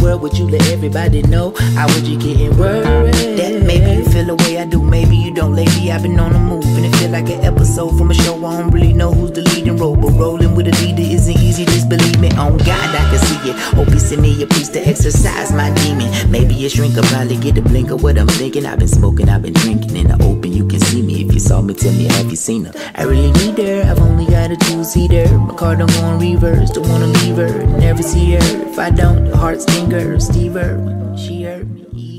world, would you let everybody know? How would you getting worried? That maybe you feel the way I do, maybe you don't. Lately I've been on the move, and it feel like an episode from a show. I don't really know who's the leading role, but rolling with a leader isn't easy, just believe me. On God, I can see it. Hope you send me a piece to exercise my demon. Maybe a shrink will probably get a blink of what I'm thinking. I've been smoking, I've been drinking in the open. You can see me if you saw me, tell me, have you seen her? I really need her, I've only got a two-seater. My car don't go on reverse, don't wanna leave her, never see her. If I don't, the heart stinger. Steve her, she hurt me.